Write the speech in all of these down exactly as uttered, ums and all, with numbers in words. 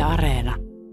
Areena.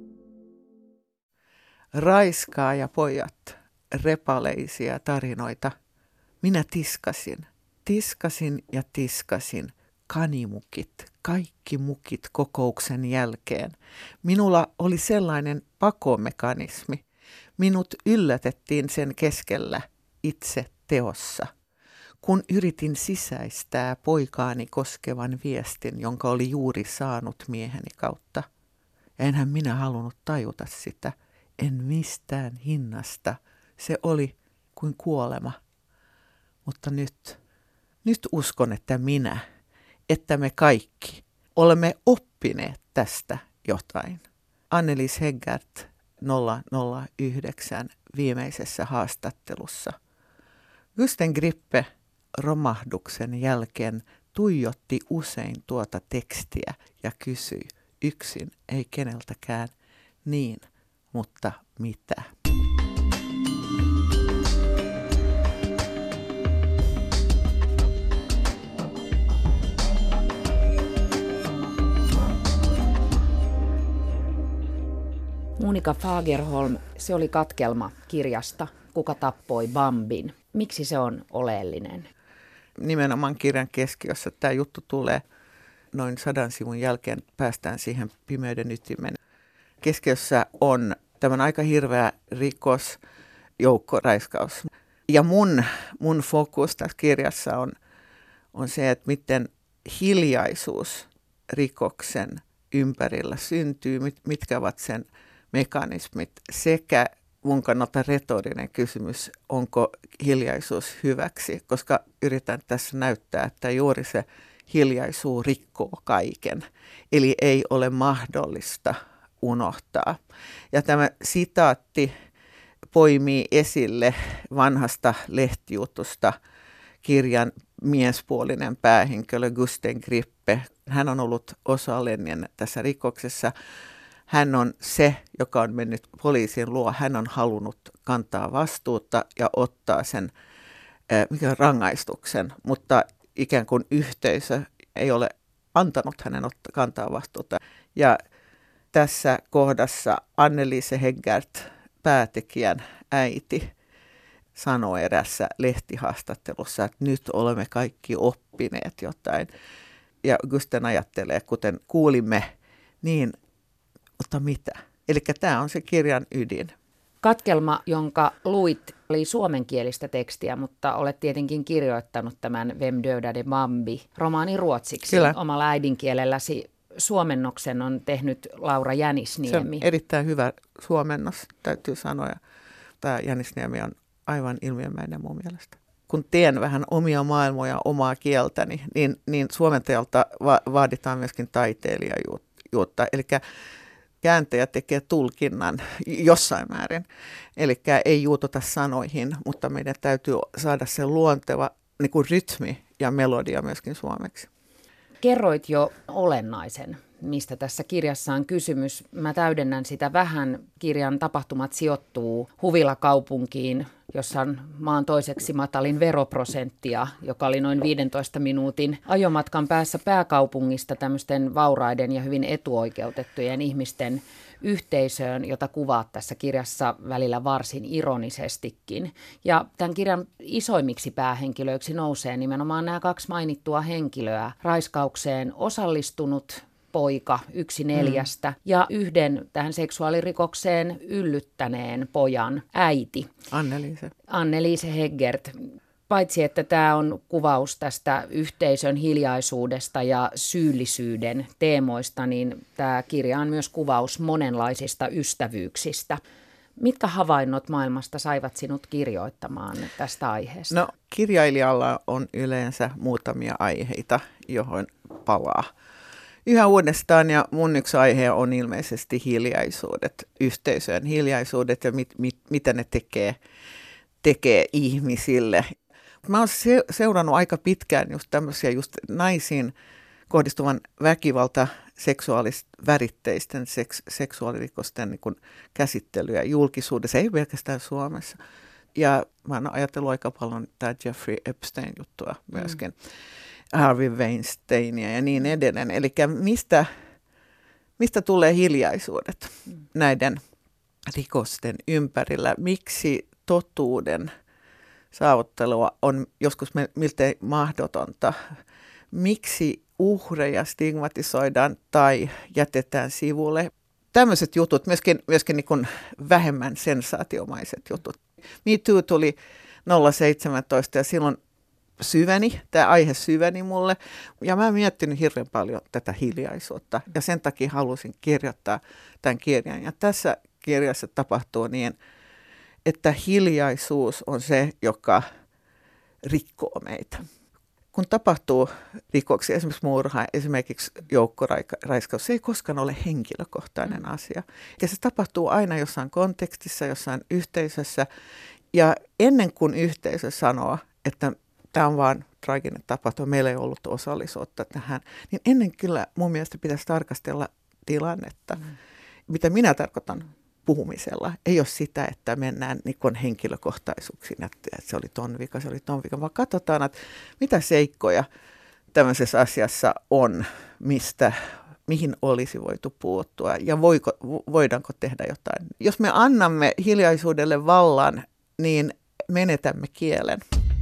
Raiskaajapojat, repaleisia tarinoita. Minä tiskasin, tiskasin ja tiskasin kanimukit, kaikki mukit kokouksen jälkeen. Minulla oli sellainen pakomekanismi. Minut yllätettiin sen keskellä itse teossa. Kun yritin sisäistää poikaani koskevan viestin, jonka oli juuri saanut mieheni kautta. Ja enhän minä halunnut tajuta sitä, en mistään hinnasta. Se oli kuin kuolema. Mutta nyt, nyt uskon, että minä, että me kaikki olemme oppineet tästä jotain. Annelis Heggert nolla nolla yhdeksän viimeisessä haastattelussa. Gusten Grippe romahduksen jälkeen tuijotti usein tuota tekstiä ja kysyi yksin, ei keneltäkään, niin, mutta mitä? Monika Fagerholm, se oli katkelma kirjasta Kuka tappoi Bambin. Miksi se on oleellinen? Nimenomaan kirjan keskiössä tämä juttu tulee noin sadan sivun jälkeen, päästään siihen pimeyden ytimeen. Keskiössä on tämän aika hirveä rikos, joukkoraiskaus. Ja mun, mun fokus tässä kirjassa on, on se, että miten hiljaisuus rikoksen ympärillä syntyy, mit, mitkä ovat sen mekanismit sekä mun kannalta retorinen kysymys, onko hiljaisuus hyväksi, koska yritän tässä näyttää, että juuri se hiljaisuus rikkoo kaiken, eli ei ole mahdollista unohtaa. Ja tämä sitaatti poimii esille vanhasta lehtijutusta kirjan miespuolinen päähenkilö Gusten Grippe. Hän on ollut osallinen tässä rikoksessa. Hän on se, joka on mennyt poliisin luo. Hän on halunnut kantaa vastuuta ja ottaa sen mikä rangaistuksen, mutta ikään kuin yhteisö ei ole antanut hänen ottaa, kantaa vastuuta. Ja tässä kohdassa Anneliise Heggert, päätekijän äiti, sanoi erässä lehtihaastattelussa, että nyt olemme kaikki oppineet jotain. Ja Gusten ajattelee, kuten kuulimme, niin mutta mitä? Eli tämä on se kirjan ydin. Katkelma, jonka luit, oli suomenkielistä tekstiä, mutta olet tietenkin kirjoittanut tämän Vem dödade Bambi -romaanin ruotsiksi. Kyllä. Omalla äidinkielelläsi. Suomennoksen on tehnyt Laura Jänisniemi. Se on erittäin hyvä suomennos, täytyy sanoa. Tämä Jänisniemi on aivan ilmiömäinen mun mielestä. Kun teen vähän omia maailmoja, omaa kieltäni, niin, niin suomentajalta va- vaaditaan myöskin taiteilijajuutta. Eli kääntäjä tekee tulkinnan jossain määrin. Eli ei juututa sanoihin, mutta meidän täytyy saada se luonteva niin kuin rytmi ja melodia myöskin suomeksi. Kerroit jo olennaisen, mistä tässä kirjassa on kysymys. Mä täydennän sitä vähän. Kirjan tapahtumat sijoittuu Huvila-kaupunkiin, jossa on maan toiseksi matalin veroprosenttia, joka oli noin viidentoista minuutin ajomatkan päässä pääkaupungista tämmöisten vauraiden ja hyvin etuoikeutettujen ihmisten yhteisöön, jota kuvaat tässä kirjassa välillä varsin ironisestikin. Ja tämän kirjan isoimmiksi päähenkilöiksi nousee nimenomaan nämä kaksi mainittua henkilöä. Raiskaukseen osallistunut poika, yksi neljästä, mm. ja yhden tähän seksuaalirikokseen yllyttäneen pojan äiti. Anneliise. Anneliise Heggert. Paitsi että tämä on kuvaus tästä yhteisön hiljaisuudesta ja syyllisyyden teemoista, niin tämä kirja on myös kuvaus monenlaisista ystävyyksistä. Mitkä havainnot maailmasta saivat sinut kirjoittamaan tästä aiheesta? No, kirjailijalla on yleensä muutamia aiheita, johon palaa yhä uudestaan, ja mun yksi aihe on ilmeisesti hiljaisuudet, yhteisöjen hiljaisuudet ja mit, mit, mitä ne tekee, tekee ihmisille. Mä oon se, seurannut aika pitkään just tämmöisiä just naisiin kohdistuvan väkivalta, seksuaalisväritteisten seks, seksuaalirikosten niin kuin käsittelyä julkisuudessa, ei pelkästään Suomessa. Ja mä oon ajatellut aika paljon tämä Jeffrey Epstein-juttua myöskin, mm. Harvey Weinsteinia ja niin edelleen. Eli mistä, mistä tulee hiljaisuudet näiden rikosten ympärillä? Miksi totuuden saavuttelua on joskus miltei mahdotonta? Miksi uhreja stigmatisoidaan tai jätetään sivulle? Tämmöiset jutut, myöskin, myöskin niin kuin vähemmän sensaatiomaiset jutut. Me Too tuli nolla seitsemäntoista ja silloin syveni, tämä aihe syveni mulle. Ja mä oon miettinyt hirveän paljon tätä hiljaisuutta ja sen takia halusin kirjoittaa tämän kirjan. Ja tässä kirjassa tapahtuu niin, että hiljaisuus on se, joka rikkoo meitä. Kun tapahtuu rikoksia, esimerkiksi murha, esimerkiksi joukkoraiskaus, se ei koskaan ole henkilökohtainen mm. asia. Ja se tapahtuu aina jossain kontekstissa, jossain yhteisössä. Ja ennen kuin yhteisö sanoo, että tämä on vaan traaginen tapahtuma, meillä ei ollut osallisuutta tähän, niin ennen kyllä mun mielestä pitäisi tarkastella tilannetta. Mm. Mitä minä tarkoitan puhumisella, ei ole sitä, että mennään niin henkilökohtaisuuksiin, että se oli ton vika, se oli ton vika, vaan katsotaan, että mitä seikkoja tämmöisessä asiassa on, mistä, mihin olisi voitu puuttua ja voiko, voidaanko tehdä jotain. Jos me annamme hiljaisuudelle vallan, niin menetämme kielen.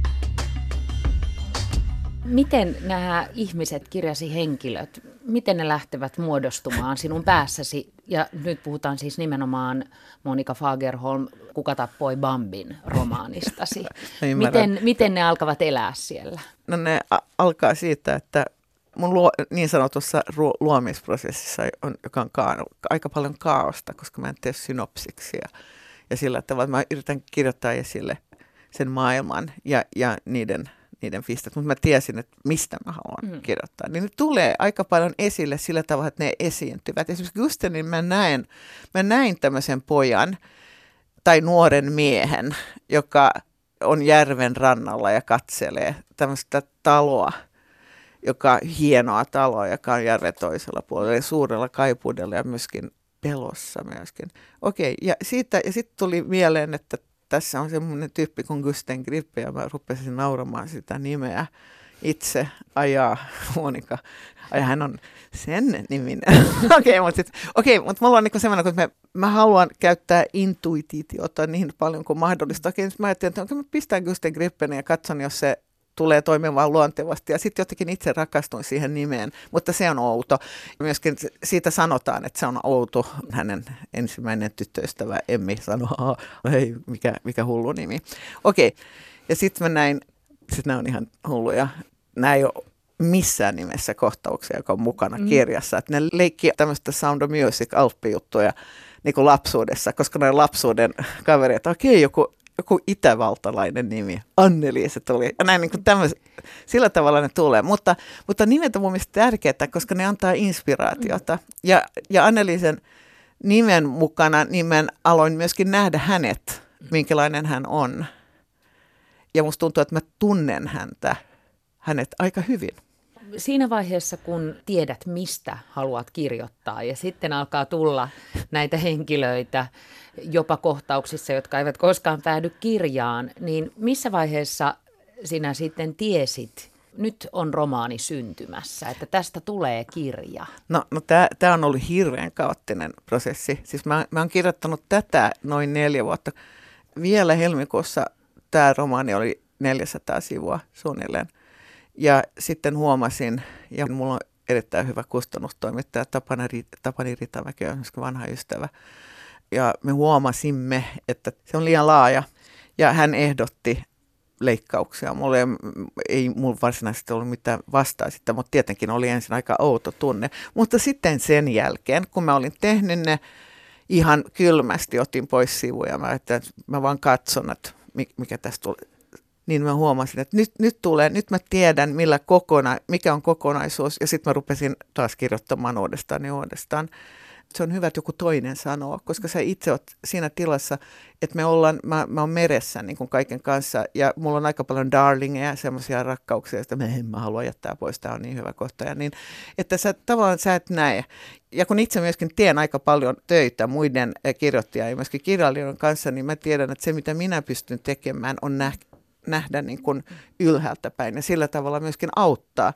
Miten nämä ihmiset, kirjasi henkilöt, miten ne lähtevät muodostumaan sinun päässäsi? Ja nyt puhutaan siis nimenomaan Monika Fagerholm, Kuka tappoi Bambin -romaanistasi. miten, miten ne alkavat elää siellä? No ne a- alkaa siitä, että mun luo, niin sanotussa ruo- luomisprosessissa, on, joka on ka- aika paljon kaaosta, koska mä en tee synopsiksia. Ja sillä tavalla mä yritän kirjoittaa esille sen maailman ja, ja niiden... niiden pistet, mutta mä tiesin, että mistä mä haluan mm. kirjoittaa. Niin ne tulee aika paljon esille sillä tavalla, että ne esiintyvät. Esimerkiksi Gustenin mä näen, mä näin tämmöisen pojan tai nuoren miehen, joka on järven rannalla ja katselee tämmöistä taloa, joka hienoa taloa, joka on järven toisella puolella, suurella kaipuudella ja myöskin pelossa myöskin. Okei, ja siitä, ja sitten tuli mieleen, että tässä on semmoinen tyyppi kuin Gusten Grip, ja mä rupesin nauramaan sitä nimeä itse. Ajaa, Monika. Ai, hän on sen niminen. Okei, mutta sitten, okei, mutta mulla on niin semmoinen, että mä, mä haluan käyttää intuitiota niin paljon kuin mahdollista. Okei, mä ajattelin, että onko mä pistän Gusten Grippen ja katson, jos se tulee toimimaan luontevasti. Ja sitten jotenkin itse rakastuin siihen nimeen, mutta se on outo. Myöskin siitä sanotaan, että se on outo. Hänen ensimmäinen tyttöystävä Emmi sanoi, hei, mikä, mikä hullu nimi. Okei, ja sitten mä näin, sitten nämä on ihan hulluja. Nämä ei ole missään nimessä kohtauksia, joka on mukana mm. kirjassa. Että ne leikki tämmöistä Sound of Music-alppijuttuja niin kuin lapsuudessa, koska ne lapsuuden kavereita, okei, joku joku itävaltalainen nimi, Anneli se tuli. Ja näin niin kuin tämmöis, sillä tavalla ne tulee. Mutta, mutta nimet on mun mielestä tärkeää, koska ne antaa inspiraatiota. Ja, ja Annelisen nimen mukana nimen aloin myöskin nähdä hänet, minkälainen hän on. Ja musta tuntuu, että mä tunnen häntä, hänet aika hyvin. Siinä vaiheessa, kun tiedät, mistä haluat kirjoittaa ja sitten alkaa tulla näitä henkilöitä jopa kohtauksissa, jotka eivät koskaan päädy kirjaan, niin missä vaiheessa sinä sitten tiesit, nyt on romaani syntymässä, että tästä tulee kirja? No, no tämä on ollut hirveän kaoottinen prosessi. Siis mä, mä oon kirjoittanut tätä noin neljä vuotta. Vielä helmikuussa tämä romaani oli neljäsataa sivua suunnilleen. Ja sitten huomasin, ja mulla on erittäin hyvä kustannustoimittaja Tapani, Tapani Ritamäki, on vanha ystävä. Ja me huomasimme, että se on liian laaja. Ja hän ehdotti leikkauksia. Mulla ei, ei mulla varsinaisesti ollut mitään vastaa sitä, mutta tietenkin oli ensin aika outo tunne. Mutta sitten sen jälkeen, kun mä olin tehnyt ne ihan kylmästi, otin pois sivuja. Mä, että mä vaan katson, että mikä tästä tulee. Niin mä huomasin, että nyt, nyt tulee, nyt mä tiedän, millä kokona, mikä on kokonaisuus. Ja sitten mä rupesin taas kirjoittamaan uudestaan ja uudestaan. Se on hyvä, että joku toinen sanoo, koska sä itse oot siinä tilassa, että me ollaan, mä, mä oon meressä niin kuin kaiken kanssa. Ja mulla on aika paljon darlingeja, semmoisia rakkauksia, että mä en mä halua jättää pois, tää on niin hyvä kohta. Ja niin, että sä tavallaan sä et näe. Ja kun itse myöskin teen aika paljon töitä muiden kirjoittajien ja myöskin kirjailijoiden kanssa, niin mä tiedän, että se mitä minä pystyn tekemään on nähdä. nähdä niin kuin ylhäältä päin ja sillä tavalla myöskin auttaa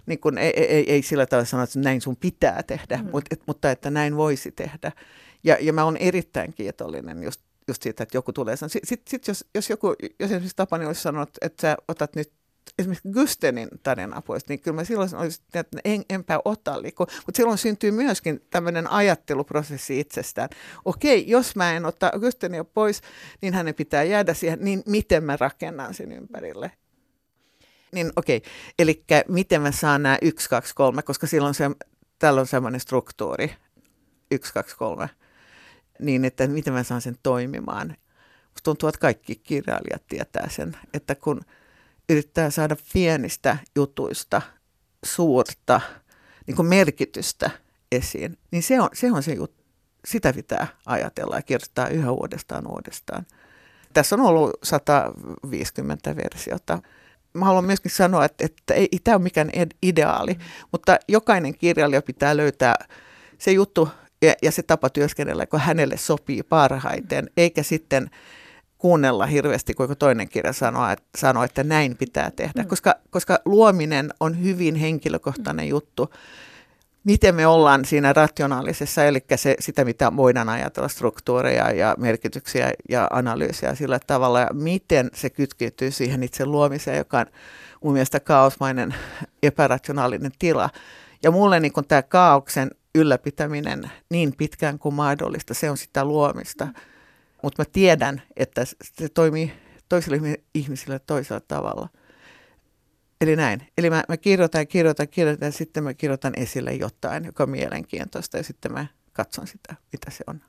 Niin kun ei, ei, ei sillä tavalla sanoa, että näin sun pitää tehdä, mm. mutta, et, mutta että näin voisi tehdä. Ja, ja mä olen erittäin kiitollinen just, just siitä, että joku tulee sanoa. Sitten sit, sit jos, jos joku, jos esimerkiksi Tapani olisi sanonut, että sä otat nyt esimerkiksi Gustenin tarinaa pois, niin kyllä mä silloin olisin, että en, enpä ota. Mutta silloin syntyy myöskin tämmöinen ajatteluprosessi itsestään. Okei, jos mä en ota Gustenia pois, niin hänen pitää jäädä siihen, niin miten mä rakennan sen ympärille. Niin okei, eli miten mä saan nämä yksi, kaksi, kolme, koska silloin se, täällä on semmoinen struktuuri, yksi, kaksi, kolme, niin että miten mä saan sen toimimaan. Musta tuntuu, että kaikki kirjailijat tietää sen, että kun yrittää saada pienistä jutuista suurta niin kuin merkitystä esiin, niin se on se, on se juttu. Sitä pitää ajatella ja kirjoittaa yhä uudestaan uudestaan. Tässä on ollut sata viisikymmentä versiota. Mä haluan myöskin sanoa, että, että ei, ei tämä ole mikään ideaali, mm. mutta jokainen kirjailija pitää löytää se juttu ja, ja se tapa työskennellä, kun hänelle sopii parhaiten, eikä sitten kuunnella hirveästi, kun toinen kirja sanoo, että, sanoo, että näin pitää tehdä, mm. koska, koska luominen on hyvin henkilökohtainen mm. juttu. Miten me ollaan siinä rationaalisessa, eli se, sitä, mitä voidaan ajatella, struktuureja ja merkityksiä ja analyysiä sillä tavalla, ja miten se kytkeytyy siihen itse luomiseen, joka on mun mielestä kaosmainen, epärationaalinen tila. Ja mulle niin kun tämä kaaoksen ylläpitäminen niin pitkään kuin mahdollista, se on sitä luomista. Mm. Mutta mä tiedän, että se toimii toisille ihmisille toisella tavalla. Eli näin. Eli mä, mä kirjoitan, kirjoitan, kirjoitan ja sitten mä kirjoitan esille jotain, joka on mielenkiintoista ja sitten mä katson sitä, mitä se on.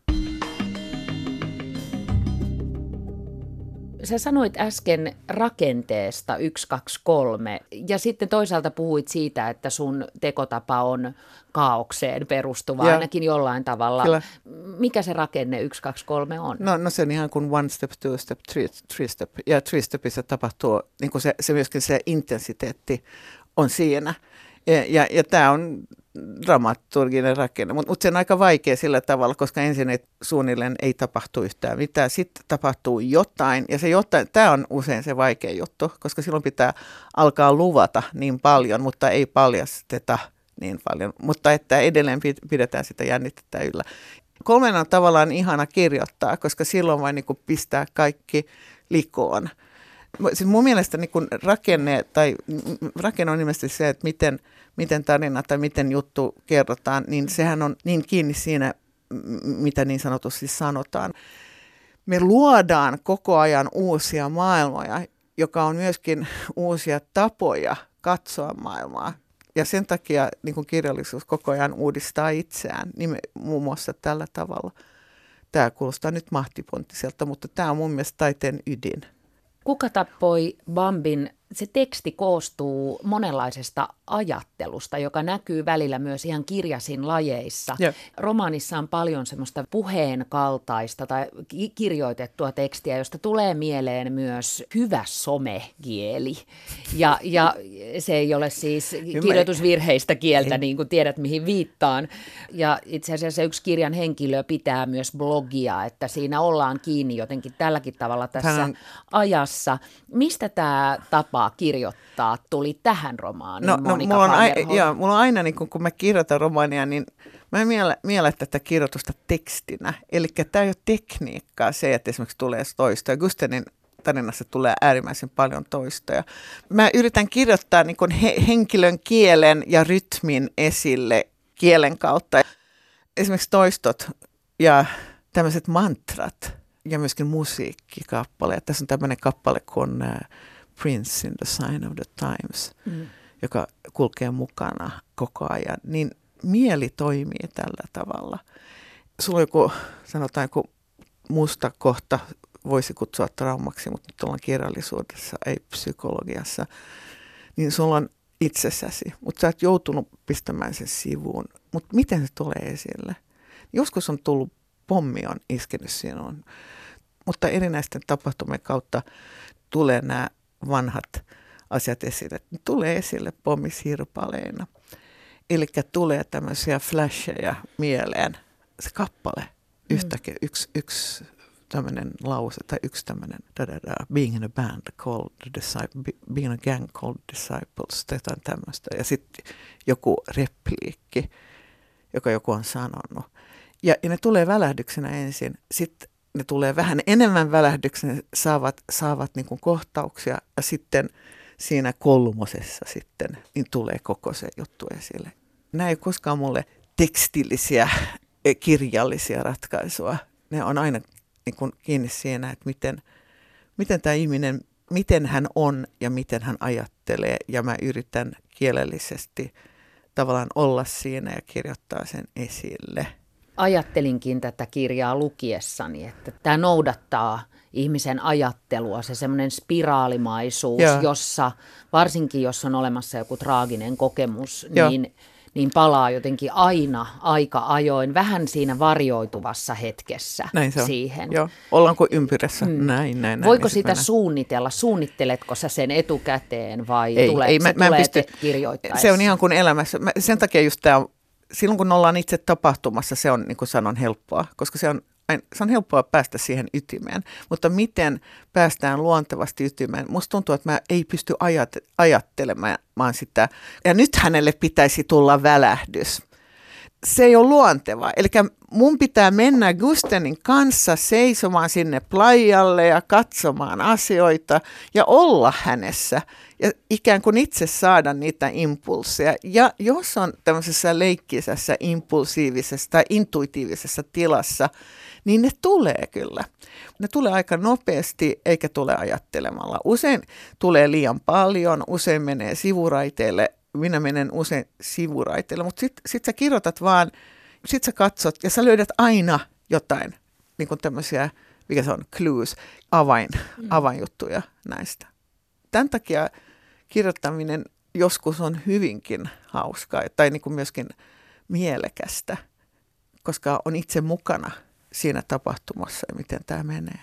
Sä sanoit äsken rakenteesta yksi, kaksi, kolme ja sitten toisaalta puhuit siitä, että sun tekotapa on kaaukseen perustuva ja ainakin jollain tavalla. Kyllä. Mikä se rakenne yksi, kaksi, kolme on? No, no se on ihan kuin one step, two step, three, three step. Ja three stepissa tapahtuu, niin kuin se, se myöskin se intensiteetti on siinä. Ja, ja, ja tämä on dramaturginen rakenne, mutta mut se on aika vaikea sillä tavalla, koska ensin ei, suunnilleen ei tapahtu yhtään mitään, sitten tapahtuu jotain, ja se jotain, tämä on usein se vaikea juttu, koska silloin pitää alkaa luvata niin paljon, mutta ei paljasteta niin paljon, mutta että edelleen pidetään sitä jännitettä yllä. Kolmen on tavallaan ihana kirjoittaa, koska silloin vain niin kuin pistää kaikki likoon. Siis mun mielestä niin kuin rakenne, tai rakenne on nimesti se, että miten, miten tarina tai miten juttu kerrotaan, niin sehän on niin kiinni siinä, mitä niin sanotusti sanotaan. Me luodaan koko ajan uusia maailmoja, joka on myöskin uusia tapoja katsoa maailmaa. Ja sen takia niin kuin kirjallisuus koko ajan uudistaa itseään, niin muun muassa tällä tavalla. Tämä kuulostaa nyt mahtiponttiselta, mutta tämä on mun mielestä taiteen ydin. Kuka tappoi Bambin? Se teksti koostuu monenlaisesta ajattelusta, joka näkyy välillä myös ihan kirjasin lajeissa. Yep. Romaanissa on paljon semmoista puheen kaltaista tai kirjoitettua tekstiä, josta tulee mieleen myös hyvä somekieli. Ja, ja se ei ole siis kirjoitusvirheistä kieltä, niin kuin tiedät mihin viittaan. Ja itse asiassa yksi kirjan henkilö pitää myös blogia, että siinä ollaan kiinni jotenkin tälläkin tavalla tässä on ajassa. Mistä tämä tapa kirjoittaa tuli tähän romaaniin, no, Monika no, mulla, on ai, joo, mulla on aina, niin kun, kun mä kirjoitan romaania, niin mä en miele, miele tätä kirjoitusta tekstinä. Eli tämä ei ole tekniikkaa se, että esimerkiksi tulee toistoja. Gustenin tarinassa tulee äärimmäisen paljon toistoja. Mä yritän kirjoittaa niin kun he, henkilön kielen ja rytmin esille kielen kautta. Esimerkiksi toistot ja tämmöiset mantrat ja myöskin musiikkikappaleet. Tässä on tämmöinen kappale kuin Prince in the Sign of the Times, mm. joka kulkee mukana koko ajan, niin mieli toimii tällä tavalla. Sulla on joku, sanotaan joku musta kohta, voisi kutsua traumaksi, mutta nyt ollaan kirjallisuudessa, ei psykologiassa, niin sulla on itsessäsi, mutta sä oot joutunut pistämään sen sivuun. Mutta miten se tulee esille? Joskus on tullut, pommi on iskenyt sinuun, mutta erinäisten tapahtumien kautta tulee nämä vanhat asiat esille. Tulee esille pommisirpaleina. Eli tulee tämmöisiä flasheja mieleen. Se kappale, yhtäkkiä yksi, yksi tämmöinen lause tai yksi tämmöinen being in a band called the disciples, being in a gang called disciples, tai jotain tämmöistä. Ja sitten joku repliikki, joka joku on sanonut. Ja, ja ne tulee välähdyksenä ensin, sitten ne tulee vähän enemmän välähdyksenä, saavat, saavat niin kuin kohtauksia ja sitten siinä kolmosessa sitten niin tulee koko se juttu esille. Nämä ei koskaan mulle tekstillisiä, kirjallisia ratkaisuja. Ne on aina niin kuin kiinni siinä, että miten, miten tämä ihminen, miten hän on ja miten hän ajattelee. Ja mä yritän kielellisesti tavallaan olla siinä ja kirjoittaa sen esille. Ajattelinkin tätä kirjaa lukiessani, että tämä noudattaa ihmisen ajattelua, se semmoinen spiraalimaisuus, Joo. jossa varsinkin jos on olemassa joku traaginen kokemus, niin, niin palaa jotenkin aina aika ajoin vähän siinä varjoituvassa hetkessä näin se on. Siihen. Joo. Ollaanko ympyrässä? Mm. Näin, näin, näin. Voiko näin, sitä mennä. suunnitella? Suunnitteletko sä sen etukäteen vai ei, tulee, ei, se mä, tulee mä pysty, kirjoittaessa? Se on ihan kuin elämässä. Mä, sen takia just tämä, silloin kun ollaan itse tapahtumassa, se on niin kuin sanon helppoa, koska se on Se on helppoa päästä siihen ytimeen, mutta miten päästään luontevasti ytimeen? Musta tuntuu, että mä ei pysty ajat- ajattelemaan sitä. Ja nyt hänelle pitäisi tulla välähdys. Se ei ole luontevaa. Eli mun pitää mennä Gustenin kanssa seisomaan sinne playalle ja katsomaan asioita ja olla hänessä. Ja ikään kuin itse saada niitä impulseja. Ja jos on tämmöisessä leikkisessä, impulsiivisessa tai intuitiivisessa tilassa, niin ne tulee kyllä. Ne tulee aika nopeasti eikä tule ajattelemalla. Usein tulee liian paljon, usein menee sivuraiteille. Minä menen usein sivuraiteille, mutta sitten sit sä kirjoitat vaan, sit sä katsot ja sä löydät aina jotain, niin kuin tämmöisiä, mikä se on, clues, avain, avainjuttuja näistä. Tämän takia kirjoittaminen joskus on hyvinkin hauskaa tai niin kuin myöskin mielekästä, koska on itse mukana siinä tapahtumassa ja miten tämä menee.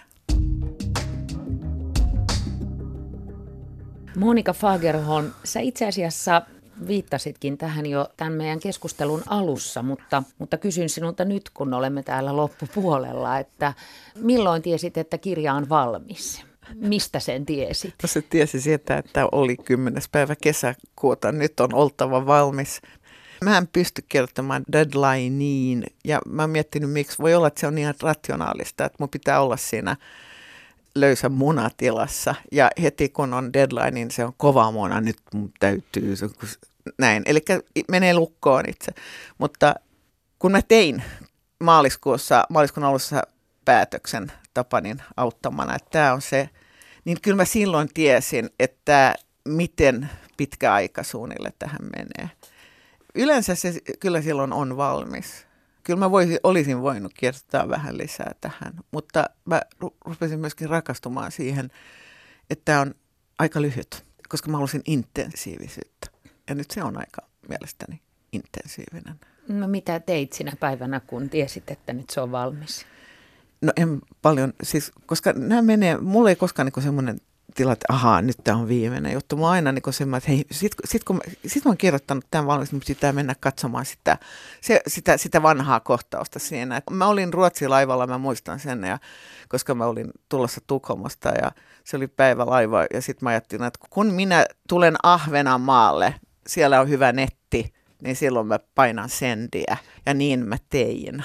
Monika Fagerholm, sä itse asiassa viittasitkin tähän jo tämän meidän keskustelun alussa, mutta, mutta kysyn sinulta nyt, kun olemme täällä loppupuolella, että milloin tiesit, että kirja on valmis? Mistä sen tiesit? No se tiesi sieltä, että oli kymmenes päivä kesäkuuta, nyt on oltava valmis. Mä en pysty kirjoittamaan deadlineen ja mä oon miettinyt, miksi voi olla, että se on ihan rationaalista, että mun pitää olla siinä löysä munatilassa ja heti kun on deadline, niin se on kova muna, nyt mun täytyy, näin. Eli menee lukkoon itse, mutta kun mä tein maaliskuussa, maaliskuun alussa päätöksen Tapanin auttamana, että tämä on se, niin kyllä mä silloin tiesin, että miten pitkä aika suunnilleen tähän menee. Yleensä se kyllä silloin on valmis. Kyllä mä voisin, olisin voinut kirjoittaa vähän lisää tähän, mutta mä rupesin myöskin rakastumaan siihen, että tämä on aika lyhyt, koska mä halusin intensiivisyyttä. Ja nyt se on aika mielestäni intensiivinen. No mitä teit sinä päivänä, kun tiesit, että nyt se on valmis? No en paljon, siis koska nämä menee, mulla ei koskaan niin semmoinen tila, että ahaa, nyt tämä on viimeinen juttu. Mä aina niin semmoinen, että hei, sit, sit kun mä, sit mä oon kirjoittanut tämän valmis, niin pitää mennä katsomaan sitä, se, sitä, sitä vanhaa kohtausta siinä. Mä olin Ruotsi-laivalla, mä muistan sen, ja, koska mä olin tulossa Tukholmasta ja se oli päivälaiva. Ja sitten mä ajattelin, että kun minä tulen Ahvenanmaalle, siellä on hyvä netti, niin silloin mä painan sendiä. Ja niin mä tein.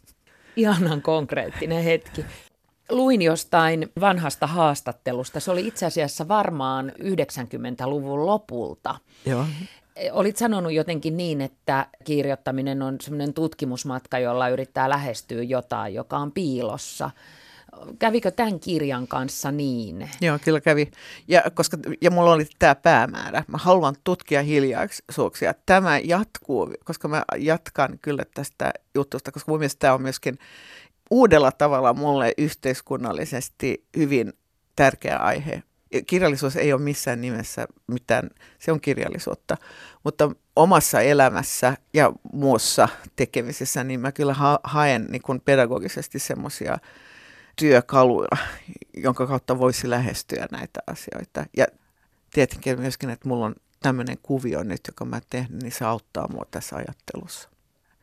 Ihanan konkreettinen hetki. Luin jostain vanhasta haastattelusta. Se oli itse asiassa varmaan yhdeksänkymmentäluvun lopulta. Joo. Olit sanonut jotenkin niin, että kirjoittaminen on semmoinen tutkimusmatka, jolla yrittää lähestyä jotain, joka on piilossa. Kävikö tämän kirjan kanssa niin? Joo, kyllä kävi. Ja, koska, ja mulla oli tämä päämäärä. Mä haluan tutkia hiljaisuuksia. Tämä jatkuu, koska mä jatkan kyllä tästä jutusta, koska mun mielestä tämä on myöskin uudella tavalla mulle yhteiskunnallisesti hyvin tärkeä aihe. Kirjallisuus ei ole missään nimessä mitään, se on kirjallisuutta, mutta omassa elämässä ja muussa tekemisessä, niin mä kyllä ha- haen niin kuin pedagogisesti semmoisia työkaluja, jonka kautta voisi lähestyä näitä asioita. Ja tietenkin myöskin, että mulla on tämmöinen kuvio nyt, joka mä teen, niin se auttaa mua tässä ajattelussa.